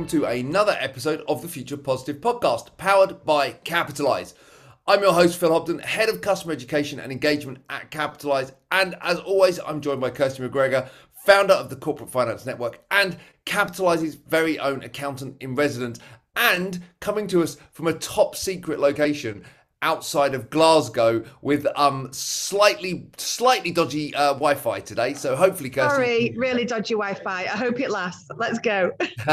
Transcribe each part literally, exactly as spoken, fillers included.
to another episode of the Future Positive podcast, powered by Capitalise. I'm your host, Phil Hobden, Head of Customer Education and Engagement at Capitalise. And as always, I'm joined by Kirsty McGregor, founder of the Corporate Finance Network and Capitalise's very own accountant in residence, and coming to us from a top secret location outside of Glasgow with um slightly slightly dodgy uh, Wi-Fi today. So hopefully, Kirsty. Sorry, really dodgy Wi-Fi. I hope it lasts. Let's go.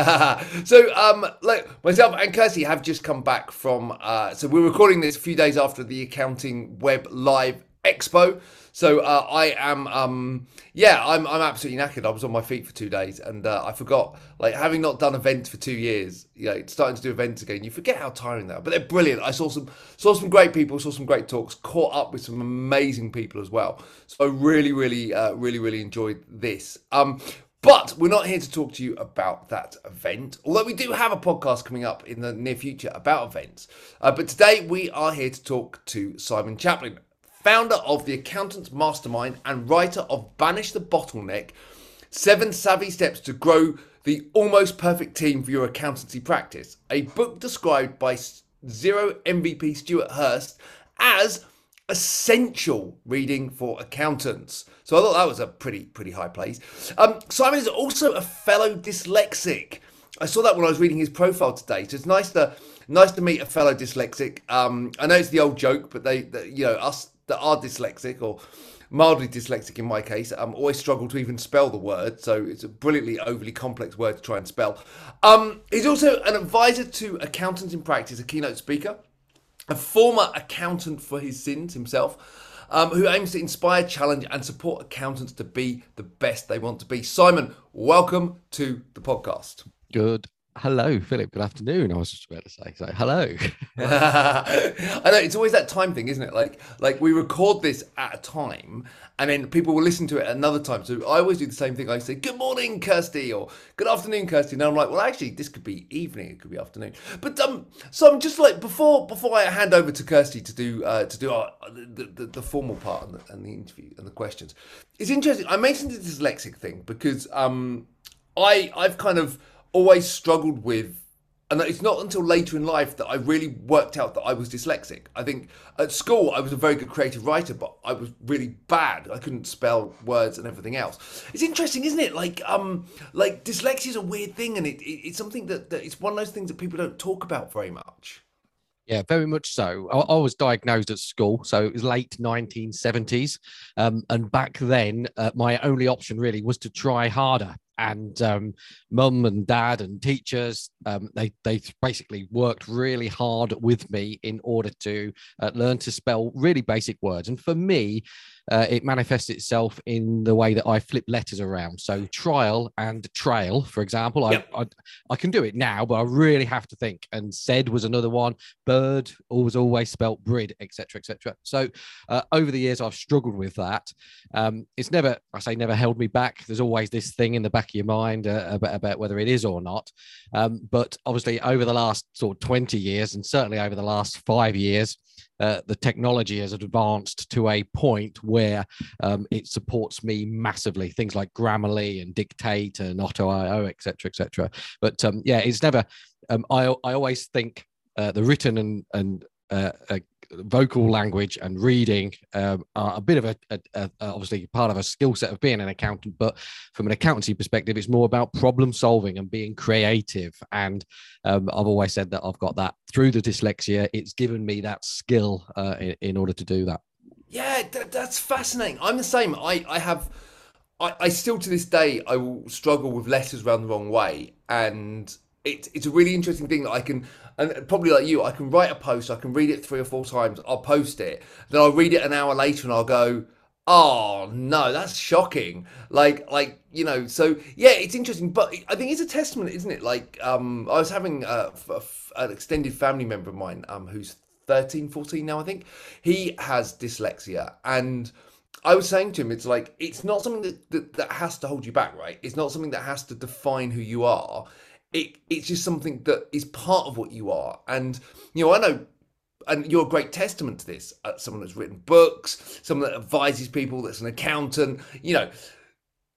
so um look, myself and Kirsty have just come back from uh so we're recording this a few days after the Accounting Web Live Expo. So uh, I am, um, yeah, I'm I'm absolutely knackered. I was on my feet for two days, and uh, I forgot, like, having not done events for two years, you know, starting to do events again, you forget how tiring they are. But they're brilliant. I saw some saw some great people, saw some great talks, caught up with some amazing people as well. So I really, really, uh, really, really enjoyed this. Um, But we're not here to talk to you about that event, although we do have a podcast coming up in the near future about events. Uh, but today we are here to talk to Simon Chaplin, founder of the Accountants Mastermind and writer of Banish the Bottleneck, Seven Savvy Steps to Grow the Almost Perfect Team for Your Accountancy Practice, a book described by Zero M V P Stuart Hurst as essential reading for accountants. So I thought that was a pretty, pretty high praise. Um, Simon is also a fellow dyslexic. I saw that when I was reading his profile today. So it's nice to nice to meet a fellow dyslexic. Um, I know it's the old joke, but they, they you know, us that are dyslexic or mildly dyslexic in my case, um, always struggle to even spell the word. So it's a brilliantly overly complex word to try and spell. Um, he's also an advisor to accountants in practice, a keynote speaker, a former accountant for his sins himself, um, who aims to inspire, challenge, and support accountants to be the best they want to be. Simon, welcome to the podcast. Good. Hello, Philip. Good afternoon. I was just about to say, so hello. I know it's always that time thing, isn't it? Like, like we record this at a time, and then people will listen to it at another time. So I always do the same thing. I say, "Good morning, Kirsty," or "Good afternoon, Kirsty," and I'm like, "Well, actually, this could be evening. It could be afternoon." But um, so I'm just like before before I hand over to Kirsty to do uh, to do our, the, the the formal part and the, and the interview and the questions. It's interesting. I mentioned the dyslexic thing because um, I I've kind of always struggled with, and it's not until later in life that I really worked out that I was dyslexic. I think at school I was a very good creative writer, but I was really bad. I couldn't spell words and everything else. It's interesting, isn't it? Like, um, like dyslexia is a weird thing, and it, it it's something that, that it's one of those things that people don't talk about very much. Yeah, very much so. I, I was diagnosed at school, so it was late nineteen seventies, um, and back then uh, my only option really was to try harder. And um, mum and dad and teachers, um, they they basically worked really hard with me in order to uh, learn to spell really basic words. And for me, uh, it manifests itself in the way that I flip letters around. So trial and trail, for example, Yep. I, I I can do it now, but I really have to think. And said was another one. Bird was always spelt brid, et cetera, et cetera. So uh, over the years, I've struggled with that. Um, it's never, I say, never held me back. There's always this thing in the back of your mind uh, about, about whether it is or not. Um, but obviously, over the last sort of twenty years, and certainly over the last five years, uh, the technology has advanced to a point where um, it supports me massively. Things like Grammarly and Dictate and Otto dot I O, et cetera, et cetera. But um, yeah, it's never. Um, I I always think uh, the written and and uh, uh, vocal language and reading um, are a bit of a, a, a obviously part of a skill set of being an accountant, but from an accountancy perspective, it's more about problem solving and being creative. And um, I've always said that I've got that through the dyslexia. It's given me that skill uh, in, in order to do that. Yeah, that, that's fascinating. I'm the same. I I have. I, I still to this day I will struggle with letters round the wrong way, and it's it's a really interesting thing that I can, and probably like you, I can write a post, I can read it three or four times, I'll post it, then I'll read it an hour later and I'll go, oh no, that's shocking. Like, like you know, so yeah, it's interesting, but I think it's a testament, isn't it? Like, um, I was having a, a, an extended family member of mine, um, who's thirteen, fourteen now, I think. He has dyslexia, and I was saying to him, it's like, it's not something that, that, that has to hold you back, right? It's not something that has to define who you are. It, it's just something that is part of what you are. And, you know, I know, and you're a great testament to this, uh, someone that's written books, someone that advises people, that's an accountant, you know,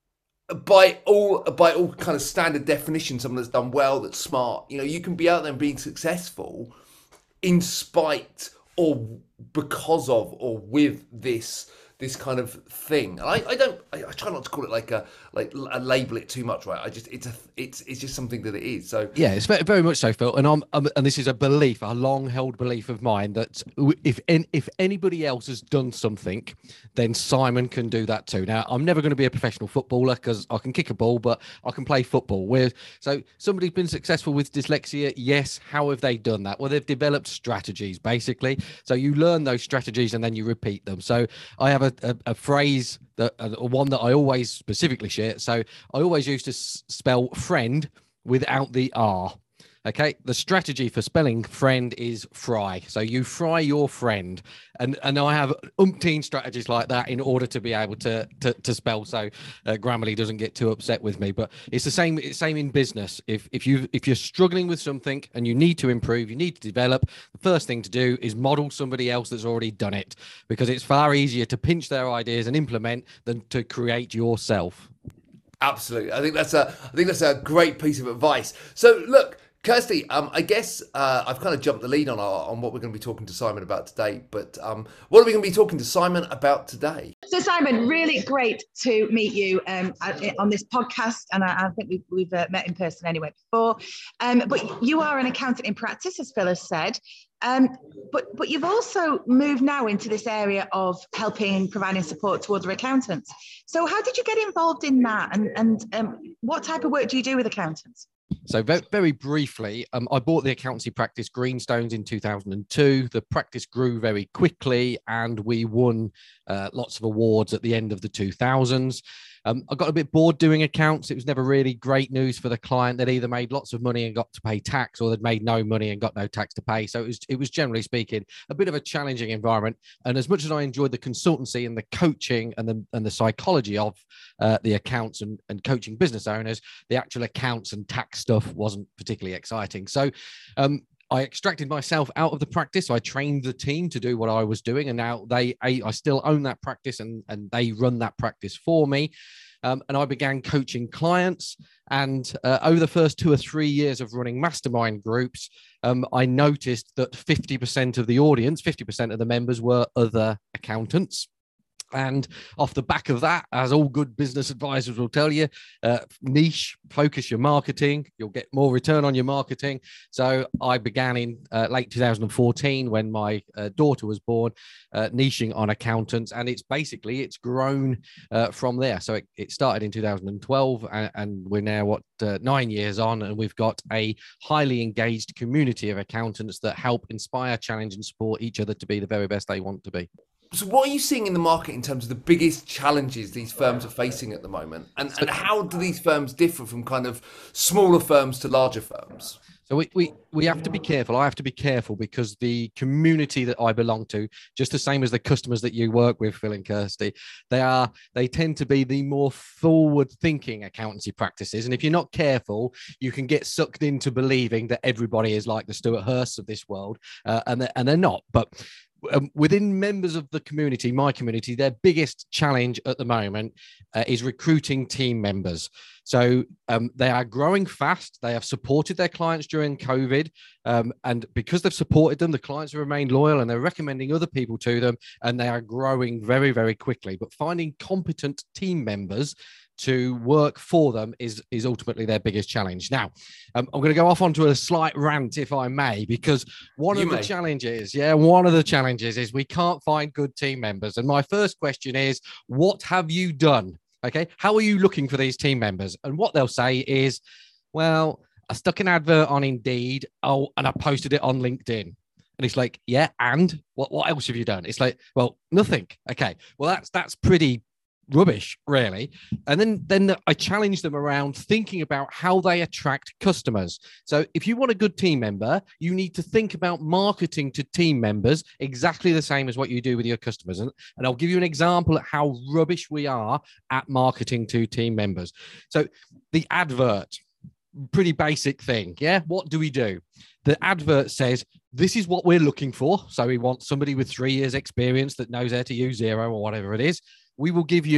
by all by all kind of standard definition, someone that's done well, that's smart. You know, you can be out there and being successful in spite or because of or with this this kind of thing. And I, I don't I, I try not to call it like a like a label it too much, right? I just it's a it's it's just something that it is. So yeah, it's very, very much so, Phil. And I'm, I'm and this is a belief, a long held belief of mine, that if if anybody else has done something, then Simon can do that too. Now, I'm never going to be a professional footballer because I can kick a ball, but I can play football. Where so somebody's been successful with dyslexia, yes. How have they done that? Well, they've developed strategies, basically. So you learn those strategies and then you repeat them. So I have a, a, a phrase that uh, one that I always specifically share. So I always used to s- spell friend without the R. Okay, the strategy for spelling friend is fry. So you fry your friend, and and I have umpteen strategies like that in order to be able to to, to spell. So uh, Grammarly doesn't get too upset with me. But it's the same. It's same in business. If if you if you're struggling with something and you need to improve, you need to develop. The first thing to do is model somebody else that's already done it, because it's far easier to pinch their ideas and implement than to create yourself. absolutely, I think that's a I think that's a great piece of advice. So look, Kirsty, um, I guess uh, I've kind of jumped the lead on our, on what we're going to be talking to Simon about today. But um, what are we going to be talking to Simon about today? So Simon, really great to meet you um, on this podcast, and I, I think we've, we've uh, met in person anyway before. Um, but you are an accountant in practice, as Phil has said. Um, but but you've also moved now into this area of helping, providing support to other accountants. So how did you get involved in that, and and um, what type of work do you do with accountants? So very, very briefly, um, I bought the accountancy practice Greenstones in two thousand two. The practice grew very quickly and we won uh, lots of awards at the end of the two thousands. Um, I got a bit bored doing accounts. It was never really great news for the client. They'd either made lots of money and got to pay tax, or they'd made no money and got no tax to pay. So it was, it was generally speaking, a bit of a challenging environment. And as much as I enjoyed the consultancy and the coaching and the, and the psychology of uh, the accounts and, and coaching business owners, the actual accounts and tax stuff wasn't particularly exciting. So um, I extracted myself out of the practice. I trained the team to do what I was doing, and now they, I, I still own that practice, and, and they run that practice for me. Um, and I began coaching clients. And uh, over the first two or three years of running mastermind groups, um, I noticed that fifty percent of the audience, fifty percent of the members were other accountants. And off the back of that, as all good business advisors will tell you, uh, niche, focus your marketing, you'll get more return on your marketing. So I began in uh, late two thousand fourteen when my uh, daughter was born, uh, niching on accountants. And it's basically, it's grown uh, from there. So it, it started in two thousand twelve and, and we're now, what, uh, nine years on, and we've got a highly engaged community of accountants that help inspire, challenge, and support each other to be the very best they want to be. So what are you seeing in the market in terms of the biggest challenges these firms are facing at the moment? And, and how do these firms differ from kind of smaller firms to larger firms? So we, we, we have to be careful. I have to be careful because the community that I belong to, just the same as the customers that you work with, Phil and Kirsty, they are, they tend to be the more forward thinking accountancy practices. And if you're not careful, you can get sucked into believing that everybody is like the Stuart Hursts of this world. Uh, and, they're, and they're not. But Um, within members of the community, my community, their biggest challenge at the moment uh, is recruiting team members. So um, they are growing fast. They have supported their clients during COVID. Um, and because they've supported them, the clients have remained loyal and they're recommending other people to them. And they are growing very, very quickly. But finding competent team members to work for them is, is ultimately their biggest challenge. Now, um, I'm going to go off onto a slight rant, if I may, because one You of may. the challenges, yeah, one of the challenges is we can't find good team members. And my first question is, what have you done? Okay, how are you looking for these team members? And what they'll say is, well, I stuck an advert on Indeed, oh, and I posted it on LinkedIn. And it's like, yeah, and what, what else have you done? It's like, well, nothing. Okay, well, that's that's pretty rubbish, really. And then then I challenge them around thinking about how they attract customers. So if you want a good team member, you need to think about marketing to team members exactly the same as what you do with your customers. And, and I'll give you an example of how rubbish we are at marketing to team members. So the advert, pretty basic thing. Yeah. What do we do? The advert says, this is what we're looking for. So we want somebody with three years experience that knows how to use Xero or whatever it is. We will give you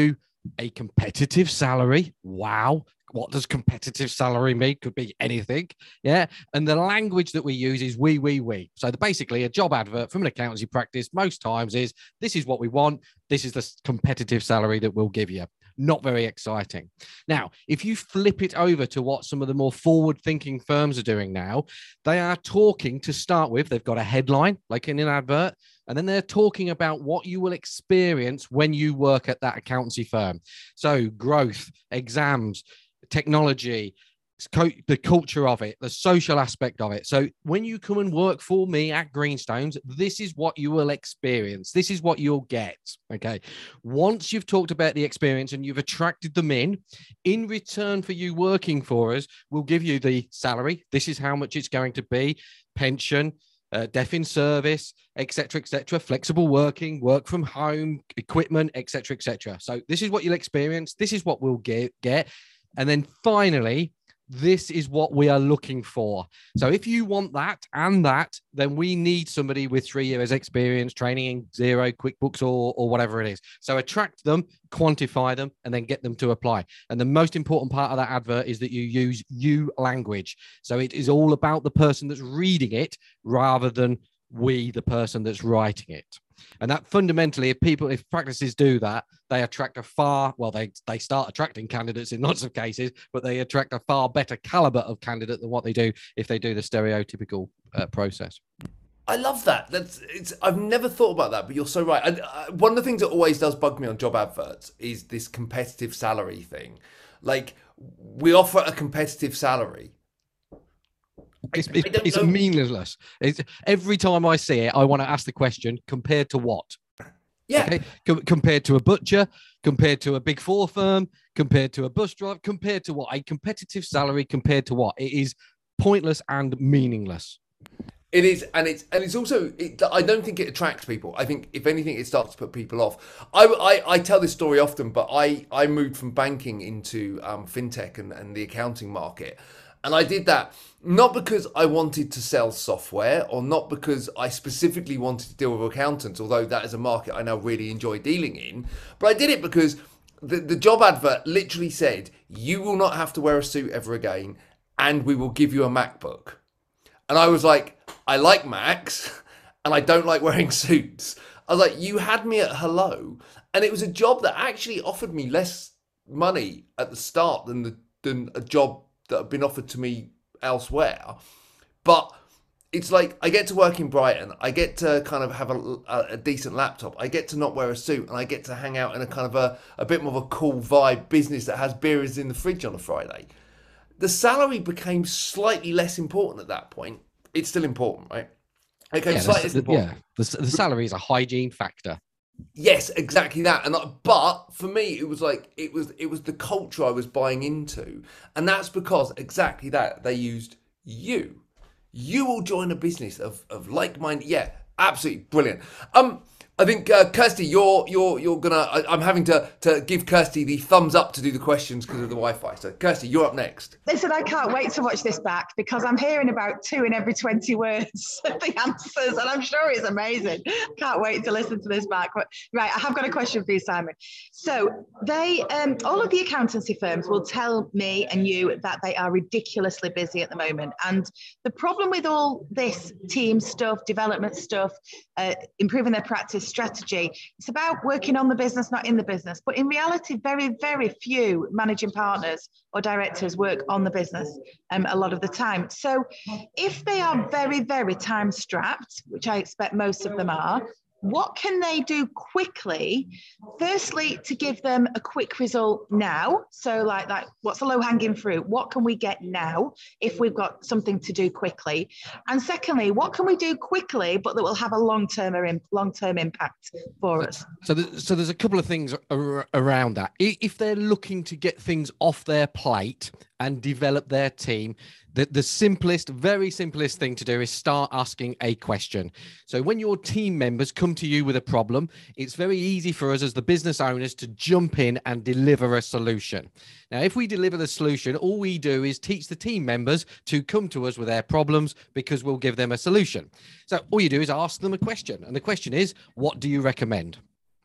a competitive salary. Wow. What does competitive salary mean? Could be anything. Yeah. And the language that we use is we, we, we. So the, basically a job advert from an accountancy practice most times is this is what we want. This is the competitive salary that we'll give you. Not very exciting. Now, if you flip it over to what some of the more forward-thinking firms are doing now, they are talking to start with. They've got a headline, like in an advert, and then they're talking about what you will experience when you work at that accountancy firm. So growth, exams, technology, the culture of it, the social aspect of it. So when you come and work for me at Greenstones, this is what you will experience. This is what you'll get. Okay. Once you've talked about the experience and you've attracted them in, in return for you working for us, we'll give you the salary. This is how much it's going to be, pension, uh, death in service, et cetera, et cetera, flexible working, work from home, equipment, et cetera, et cetera. So this is what you'll experience. This is what we'll get. get. And then finally, this is what we are looking for. So if you want that and that, then we need somebody with three years experience, training in Xero, QuickBooks, or, or whatever it is. So attract them, quantify them, and then get them to apply. And the most important part of that advert is that you use you language. So it is all about the person that's reading it rather than we, the person that's writing it. And that fundamentally, if people, if practices do that, they attract a far, well, they, they start attracting candidates in lots of cases, but they attract a far better caliber of candidate than what they do if they do the stereotypical uh, process. I love that. That's it's. I've never thought about that, but you're so right. And uh, one of the things that always does bug me on job adverts is this competitive salary thing. Like, we offer a competitive salary. It's, it's, it's meaningless. It's, every time I see it, I want to ask the question, compared to what? Yeah. Okay? Com- compared to a butcher, compared to a big four firm, compared to a bus driver, compared to what? A competitive salary compared to what? It is pointless and meaningless. It is, and it's and it's also. It, I don't think it attracts people. I think if anything, it starts to put people off. I, I, I tell this story often, but I, I moved from banking into um, fintech and, and the accounting market. And I did that not because I wanted to sell software or not because I specifically wanted to deal with accountants, although that is a market I now really enjoy dealing in. But I did it because the, the job advert literally said, you will not have to wear a suit ever again and we will give you a MacBook. And I was like, I like Macs and I don't like wearing suits. I was like, you had me at hello. And it was a job that actually offered me less money at the start than the than a job that have been offered to me elsewhere. But it's like, I get to work in Brighton, I get to kind of have a, a decent laptop, I get to not wear a suit, and I get to hang out in a kind of a, a bit more of a cool vibe business that has beers in the fridge on a Friday. The salary became slightly less important at that point. It's still important, right? It became yeah, slightly the, less important. Yeah, the, the salary is a hygiene factor. Yes, exactly that. And but for me, it was like it was it was the culture I was buying into, and that's because exactly that they used you. You will join a business of of like minded. Yeah, absolutely brilliant. Um, I think uh, Kirsty, you're you're you're gonna. I, I'm having to to give Kirsty the thumbs up to do the questions because of the Wi-Fi. So Kirsty, you're up next. Listen, I can't wait to watch this back because I'm hearing about two in every twenty words of the answers, and I'm sure it's amazing. Can't wait to listen to this back. But, right, I have got a question for you, Simon. So they, um, all of the accountancy firms will tell me and you that they are ridiculously busy at the moment, and the problem with all this team stuff, development stuff, uh, improving their practice strategy, it's about working on the business, not in the business. But in reality, very, very few managing partners or directors work on the business um, a lot of the time. So if they are very, very time strapped, which I expect most of them are, what can they do quickly? Firstly, to give them a quick result now. So like, like what's the low hanging fruit? What can we get now if we've got something to do quickly? And secondly, what can we do quickly, but that will have a long-term long-term impact for us? So, th- so there's a couple of things ar- around that. If they're looking to get things off their plate and develop their team, the, the simplest, very simplest thing to do is start asking a question. So when your team members come to you with a problem, it's very easy for us as the business owners to jump in and deliver a solution. Now, if we deliver the solution, all we do is teach the team members to come to us with their problems because we'll give them a solution. So all you do is ask them a question. And the question is, what do you recommend?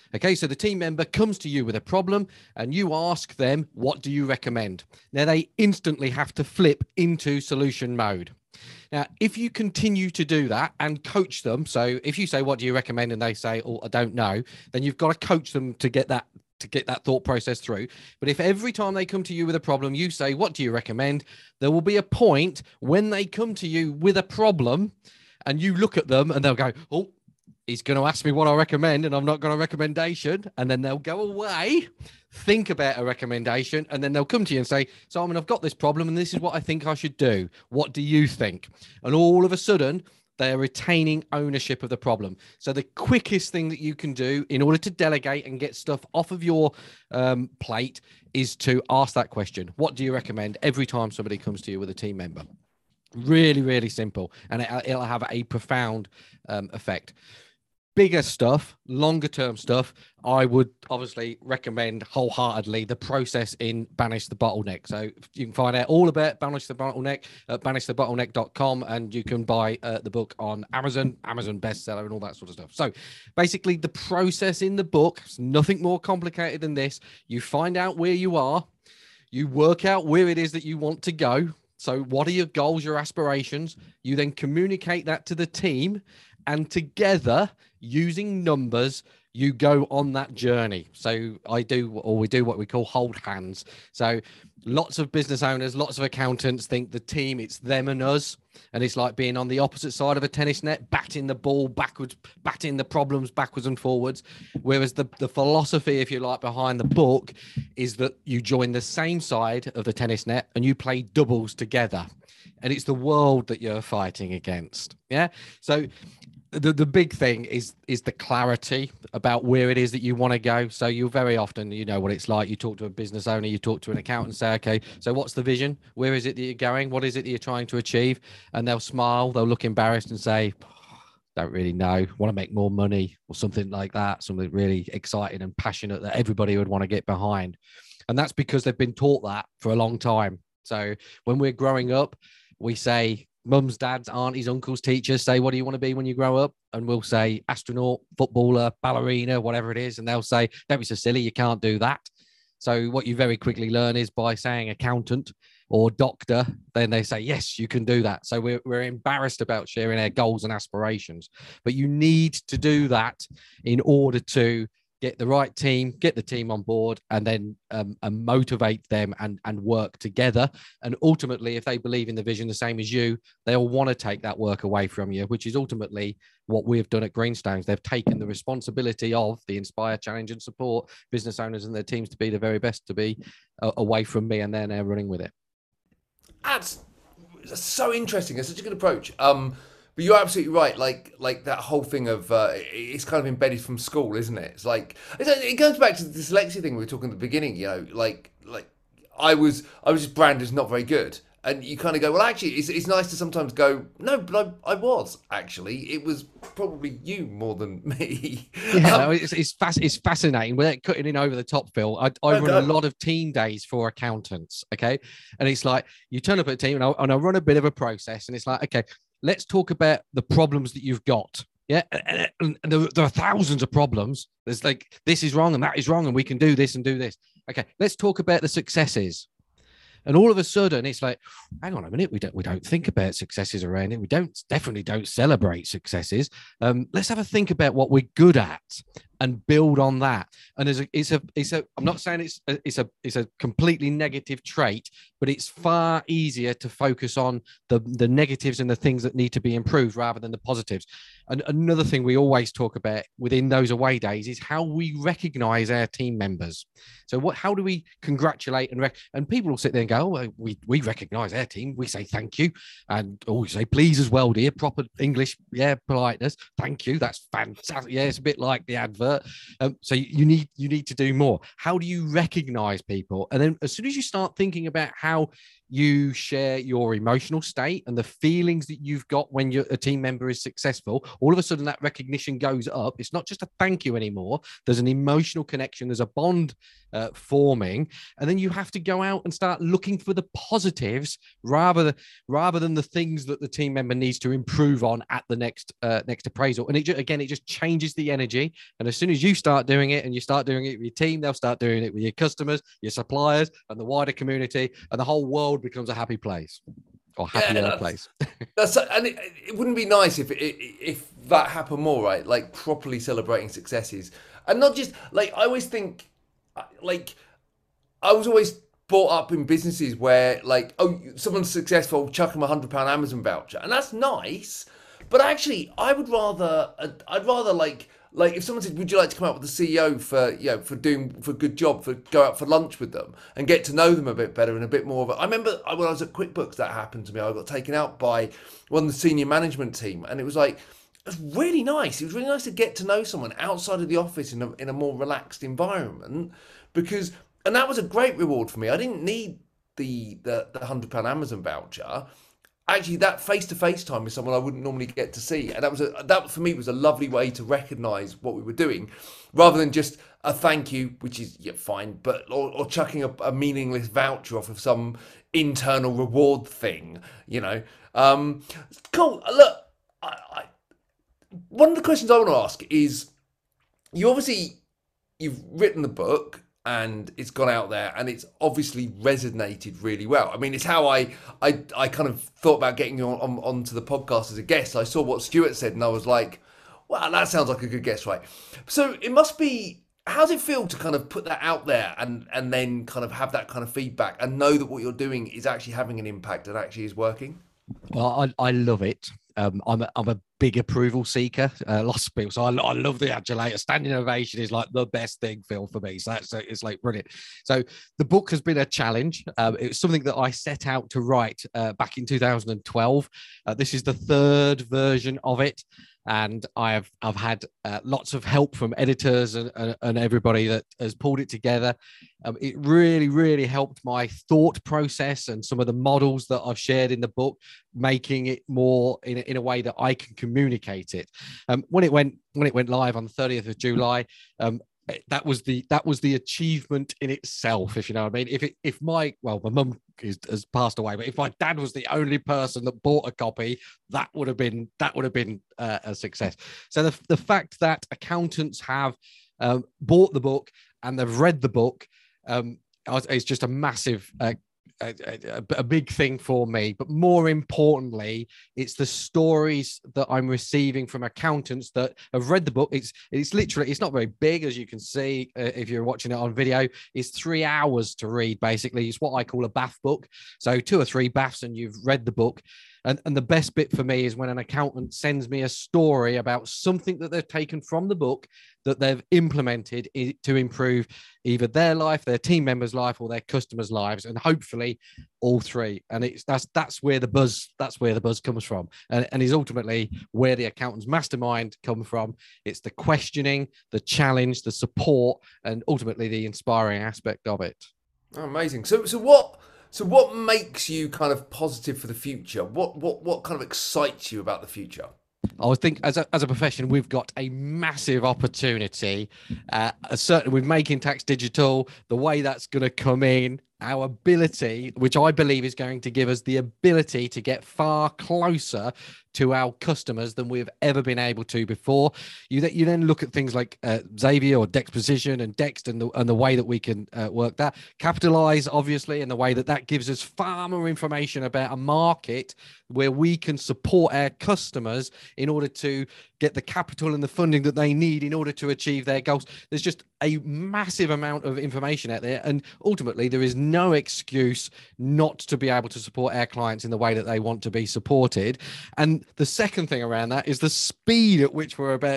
Okay, so the team member comes to you with a problem and you ask them, what do you recommend? Now they instantly have to flip into solution mode. Now, if you continue to do that and coach them, so if you say, what do you recommend? And they say, oh, I don't know, then you've got to coach them to get that to get that thought process through. But if every time they come to you with a problem, you say, what do you recommend? There will be a point when they come to you with a problem and you look at them and they'll go, oh, he's going to ask me what I recommend and I'm not got a recommendation. And then they'll go away, think about a recommendation, and then they'll come to you and say, Simon, I've got this problem and this is what I think I should do. What do you think? And all of a sudden, they're retaining ownership of the problem. So the quickest thing that you can do in order to delegate and get stuff off of your um, plate is to ask that question. What do you recommend every time somebody comes to you with a team member? Really, really simple. And it, it'll have a profound um, effect. Bigger stuff, longer term stuff, I would obviously recommend wholeheartedly the process in Banish the Bottleneck. So you can find out all about Banish the Bottleneck at banish the bottleneck dot com, and you can buy uh, the book on Amazon, Amazon bestseller, and all that sort of stuff. So basically, the process in the book is nothing more complicated than this. You find out where you are, you work out where it is that you want to go. So what are your goals, your aspirations? You then communicate that to the team, and together, using numbers, you go on that journey. So I do, or we do what we call hold hands. So lots of business owners, lots of accountants think the team, it's them and us. And it's like being on the opposite side of a tennis net, batting the ball backwards, batting the problems backwards and forwards. Whereas the, the philosophy, if you like, behind the book is that you join the same side of the tennis net and you play doubles together. And it's the world that you're fighting against. Yeah. So the, the big thing is, is the clarity about where it is that you want to go. So you very often, you know what it's like. You talk to a business owner, you talk to an accountant, say, okay, so what's the vision? Where is it that you're going? What is it that you're trying to achieve? And they'll smile, they'll look embarrassed and say, don't really know, want to make more money or something like that. Something really exciting and passionate that everybody would want to get behind. And that's because they've been taught that for a long time. So when we're growing up, we say, mums, dads, aunties, uncles, teachers say, what do you want to be when you grow up? And we'll say astronaut, footballer, ballerina, whatever it is. And they'll say, don't be so silly, you can't do that. So what you very quickly learn is by saying accountant or doctor, then they say, yes, you can do that. So we're, we're embarrassed about sharing our goals and aspirations. But you need to do that in order to get the right team, get the team on board, and then um, and motivate them and, and work together. And ultimately, if they believe in the vision the same as you, they'll want to take that work away from you, which is ultimately what we've done at Greenstones. They've taken the responsibility of the inspire, challenge, and support business owners and their teams to be the very best to be uh, away from me, and they're now running with it. That's, that's so interesting. It's such a good approach. Um, But you're absolutely right. Like, like that whole thing of uh, it's kind of embedded from school, isn't it? It's like it's, it goes back to the dyslexia thing we were talking at the beginning. You know, like like I was I was just branded as not very good, and you kind of go, well, actually, it's it's nice to sometimes go, no, but I, I was actually. It was probably you more than me. Yeah, um, no, it's it's, fasc- it's fascinating. Without cutting in over the top, Phil, I, I no, run no. a lot of team days for accountants. Okay, and it's like you turn up at a team, and I, and I run a bit of a process, and it's like, okay, let's talk about the problems that you've got. Yeah. And, and, and there, there are thousands of problems. There's like, this is wrong and that is wrong, and we can do this and do this. Okay. Let's talk about the successes. And all of a sudden it's like, hang on a minute. We don't, we don't think about successes around it. We don't, definitely don't celebrate successes. Um, let's have a think about what we're good at and build on that. And there's a, it's a, it's a, I'm not saying it's a, it's a, it's a completely negative trait, but it's far easier to focus on the, the negatives and the things that need to be improved rather than the positives. And another thing we always talk about within those away days is how we recognize our team members. So what, how do we congratulate and rec- and people will sit there and go, oh, we, we recognize our team. We say, thank you. And oh, we say, please as well, dear, proper English. Yeah. Politeness. Thank you. That's fantastic. Yeah. It's a bit like the advert. Um, so you need, you need to do more. How do you recognize people? And then as soon as you start thinking about how you share your emotional state and the feelings that you've got when you're, a team member is successful, all of a sudden that recognition goes up. It's not just a thank you anymore. There's an emotional connection. There's a bond uh, forming. And then you have to go out and start looking for the positives rather than, rather than the things that the team member needs to improve on at the next uh, next appraisal. And it just, again, it just changes the energy. And as soon as you start doing it and you start doing it with your team, they'll start doing it with your customers, your suppliers, and the wider community, and the whole world becomes a happy place or happier yeah, that's, place. that's and it, it wouldn't be nice if it, if that happened more, right? Like properly celebrating successes, and not just like I always think, like I was always brought up in businesses where like, oh, someone's successful, chuck them a hundred pound Amazon voucher, and that's nice. But actually, I would rather, I'd rather like. Like if someone said, "Would you like to come out with the C E O for you know for doing for a good job, for go out for lunch with them and get to know them a bit better and a bit more of a." I remember when I was at QuickBooks that happened to me. I got taken out by one of the senior management team, and it was like it was really nice. It was really nice to get to know someone outside of the office in a in a more relaxed environment, because and that was a great reward for me. I didn't need the the the hundred pound Amazon voucher. Actually, that face-to-face time with someone I wouldn't normally get to see, and that was a, that for me was a lovely way to recognise what we were doing, rather than just a thank you, which is yeah, fine, but or, or chucking a, a meaningless voucher off of some internal reward thing, you know. Um, cool. Look, I, I, one of the questions I want to ask is, you obviously you've written the book. And it's gone out there, and it's obviously resonated really well. I mean, it's how I I, I kind of thought about getting you on, on onto the podcast as a guest. I saw what Stuart said, and I was like, "Well, that sounds like a good guest, right?" So it must be. How does it feel to kind of put that out there, and and then kind of have that kind of feedback, and know that what you're doing is actually having an impact and actually is working? Well, I, I love it. Um, I'm a, I'm a big approval seeker, uh, lots of people. So I, I love the adulator. Standing ovation is like the best thing, Phil, for me. So that's it's like brilliant. So the book has been a challenge. Um, it was something that I set out to write uh, back in two thousand twelve. Uh, this is the third version of it. And I've I've had uh, lots of help from editors and, and, and everybody that has pulled it together. Um, it really, really helped my thought process and some of the models that I've shared in the book, making it more in a, in a way that I can communicate it. Um, when it went when it went live on the thirtieth of July, um, that was the that was the achievement in itself, if you know what I mean. If it, if my well, my mum has passed away, but if my dad was the only person that bought a copy, that would have been that would have been uh, a success. So the the fact that accountants have um, bought the book and they've read the book, um, it's just a massive. Uh, A, a, a big thing for me, but more importantly, it's the stories that I'm receiving from accountants that have read the book. It's it's literally, it's not very big, as you can see uh, if you're watching it on video. It's three hours to read, basically. It's what I call a bath book. So two or three baths and you've read the book. And, and the best bit for me is when an accountant sends me a story about something that they've taken from the book that they've implemented to improve either their life, their team members' life, or their customers' lives, and hopefully all three. And it's that's that's where the buzz that's where the buzz comes from, and, and is ultimately where the accountant's mastermind comes from. It's the questioning, the challenge, the support, and ultimately the inspiring aspect of it. Oh, amazing. So so what? So what makes you kind of positive for the future? What what what kind of excites you about the future? I would think as a, as a profession, we've got a massive opportunity, uh, certainly with Making Tax Digital, the way that's going to come in, our ability, which I believe is going to give us the ability to get far closer to our customers than we've ever been able to before. You, you then look at things like uh, Xavier or Dexposition and Dext and the, and the way that we can uh, work that. Capitalize, obviously, and the way that that gives us far more information about a market where we can support our customers in order to get the capital and the funding that they need in order to achieve their goals. There's just a massive amount of information out there. And ultimately, there is no excuse not to be able to support our clients in the way that they want to be supported. And the second thing around that is the speed at which we're about to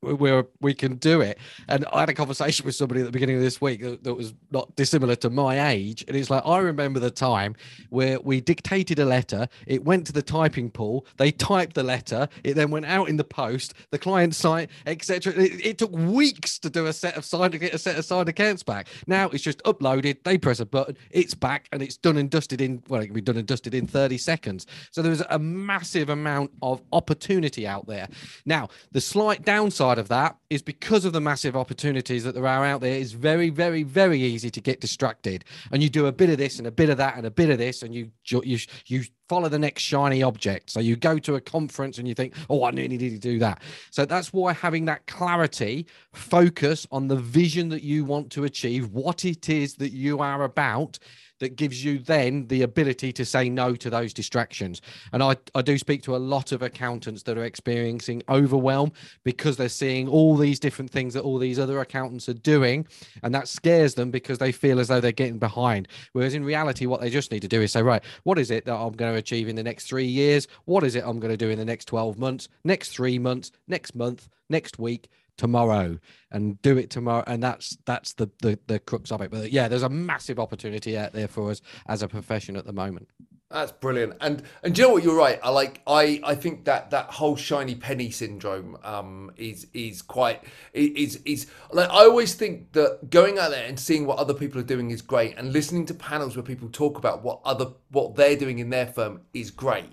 we're we can do it. And I had a conversation with somebody at the beginning of this week that, that was not dissimilar to my age, and it's like, I remember the time where we dictated a letter, it went to the typing pool, they typed the letter, it then went out in the post, the client signed, etc. It, it took weeks to do a set of signed to get a set of signed accounts back. Now it's just uploaded, they press a button, it's back, and it's done and dusted in, well, it can be done and dusted in thirty seconds. So there's a massive amount of opportunity out there. Now, the slight downside of that is because of the massive opportunities that there are out there, it's very, very, very easy to get distracted. And you do a bit of this and a bit of that and a bit of this, and you you you follow the next shiny object. So you go to a conference and you think, oh, I nearly need to do that. So that's why having that clarity, focus on the vision that you want to achieve, what it is that you are about, that gives you then the ability to say no to those distractions. And I, I do speak to a lot of accountants that are experiencing overwhelm because they're seeing all these different things that all these other accountants are doing, and that scares them because they feel as though they're getting behind. Whereas in reality, what they just need to do is say, right, what is it that I'm going to achieve in the next three years? What is it I'm going to do in the next twelve months, next three months, next month, next week, tomorrow, and do it tomorrow. And that's that's the, the the crux of it. But yeah, there's a massive opportunity out there for us as a profession at the moment. That's brilliant. And and do you know what, you're right. I like I I think that that whole shiny penny syndrome um is is quite is is like, I always think that going out there and seeing what other people are doing is great, and listening to panels where people talk about what other what they're doing in their firm is great.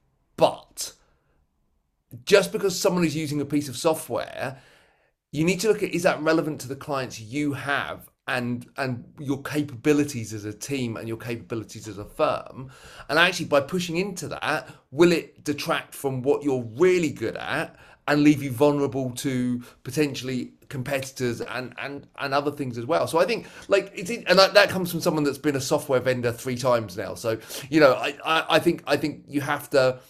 But just because someone is using a piece of software, you need to look at, is that relevant to the clients you have and and your capabilities as a team and your capabilities as a firm? And actually, by pushing into that, will it detract from what you're really good at and leave you vulnerable to potentially competitors and and and other things as well? So I think, like, it's, and that, that comes from someone that's been a software vendor three times now. So, you know, I I, I think I think you have to,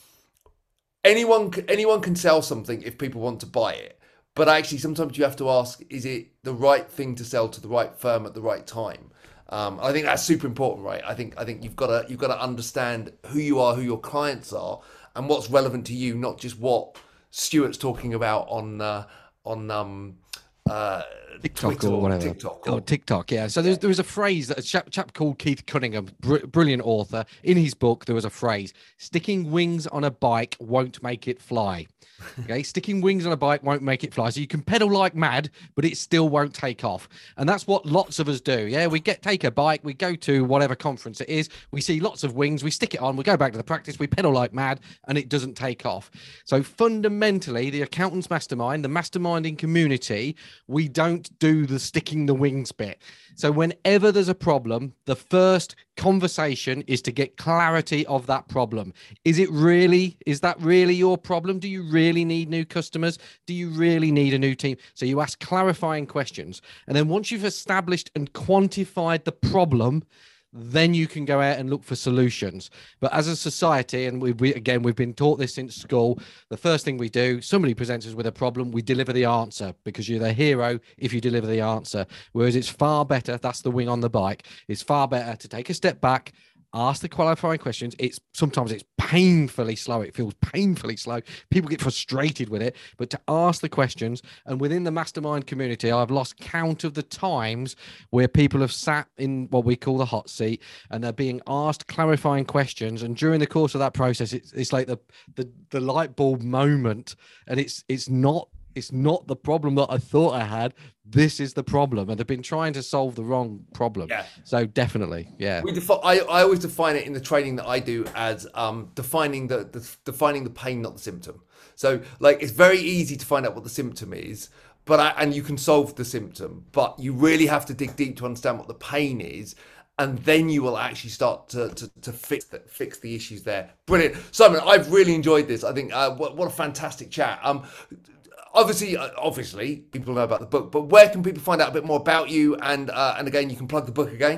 anyone anyone can sell something if people want to buy it. But actually, sometimes you have to ask, is it the right thing to sell to the right firm at the right time? Um, I think that's super important, right? I think I think you've got to you've got to understand who you are, who your clients are, and what's relevant to you, not just what Stuart's talking about on uh, on um, uh, TikTok Twitter or whatever. TikTok or, oh, TikTok, yeah. So there's, there was a phrase that a chap, chap called Keith Cunningham, br- brilliant author. In his book, there was a phrase: "Sticking wings on a bike won't make it fly." Okay, sticking wings on a bike won't make it fly. So you can pedal like mad, but it still won't take off. And that's what lots of us do. Yeah, we get take a bike, we go to whatever conference it is, we see lots of wings, we stick it on, we go back to the practice, we pedal like mad, and it doesn't take off. So fundamentally, the Accountants Mastermind, the masterminding community, we don't do the sticking the wings bit. So whenever there's a problem, the first conversation is to get clarity of that problem. Is it really, is that really your problem? Do you really need new customers? Do you really need a new team? So you ask clarifying questions. And then once you've established and quantified the problem, then you can go out and look for solutions. But as a society, and we, we again, we've been taught this since school, the first thing we do, somebody presents us with a problem, we deliver the answer, because you're the hero if you deliver the answer. Whereas it's far better, that's the wing on the bike, it's far better to take a step back, ask the qualifying questions. It's sometimes it's painfully slow. It feels painfully slow. People get frustrated with it, but to ask the questions. And within the mastermind community, I've lost count of the times where people have sat in what we call the hot seat and they're being asked clarifying questions. And during the course of that process, it's, it's like the, the, the light bulb moment. And it's, it's not, it's not the problem that I thought I had. This is the problem, and they've been trying to solve the wrong problem. Yeah. So definitely, yeah. We defi- I, I always define it in the training that I do as um, defining the, the defining the pain, not the symptom. So, like, it's very easy to find out what the symptom is, but I, and you can solve the symptom, but you really have to dig deep to understand what the pain is. And then you will actually start to to, to fix the, fix the issues there. Brilliant, Simon. I've really enjoyed this. I think uh, what what a fantastic chat. Um, obviously, uh, obviously, people know about the book, but where can people find out a bit more about you? And uh, and again, you can plug the book again.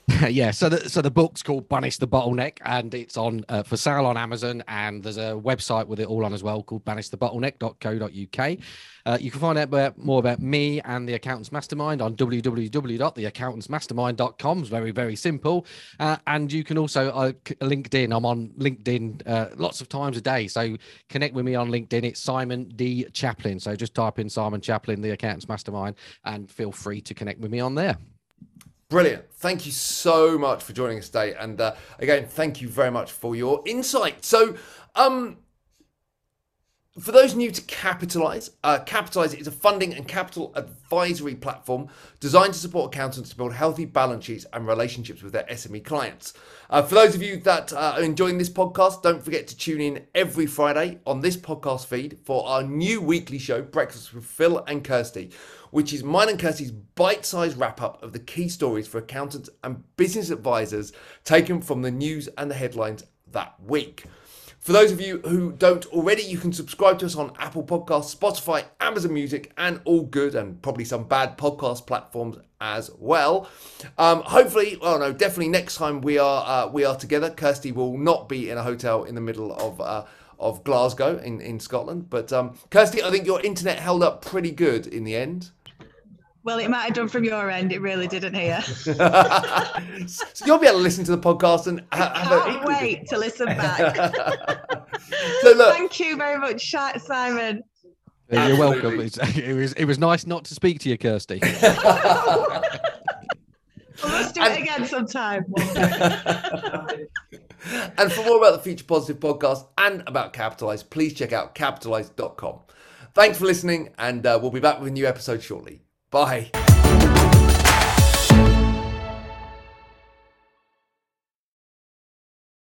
Yeah, so the so the book's called Banish the Bottleneck, and it's on uh, for sale on Amazon, and there's a website with it all on as well called banish the bottleneck dot co dot uk. Uh, you can find out about, more about me and the Accountants Mastermind on w w w dot the accountants mastermind dot com. It's very, very simple. Uh, and you can also uh, LinkedIn. I'm on LinkedIn uh, lots of times a day. So connect with me on LinkedIn. It's Simon D. Chaplin. So just type in Simon Chaplin, the Accountants Mastermind, and feel free to connect with me on there. Brilliant. Thank you so much for joining us today. And uh, again, thank you very much for your insight. So, um, for those new to Capitalize, uh, Capitalize is a funding and capital advisory platform designed to support accountants to build healthy balance sheets and relationships with their S M E clients. Uh, for those of you that uh, are enjoying this podcast, don't forget to tune in every Friday on this podcast feed for our new weekly show, Breakfast with Phil and Kirsty, which is mine and Kirsty's bite-sized wrap-up of the key stories for accountants and business advisors taken from the news and the headlines that week. For those of you who don't already, you can subscribe to us on Apple Podcasts, Spotify, Amazon Music, and all good and probably some bad podcast platforms as well. Um, hopefully, well, no, definitely next time we are uh, we are together, Kirsty will not be in a hotel in the middle of uh, of Glasgow in, in Scotland. But um, Kirsty, I think your internet held up pretty good in the end. Well, it might have done from your end. It really didn't here. So you'll be able to listen to the podcast and ha- I have can't a wait to listen back. So look, Thank you very much, Simon. You're Absolutely. welcome. It's, it was it was nice not to speak to you, Kirsty. Well, let's do And- it again sometime. And for more about the Future Positive podcast and about Capitalize, please check out capitalize dot com. Thanks for listening, and uh, we'll be back with a new episode shortly. Bye.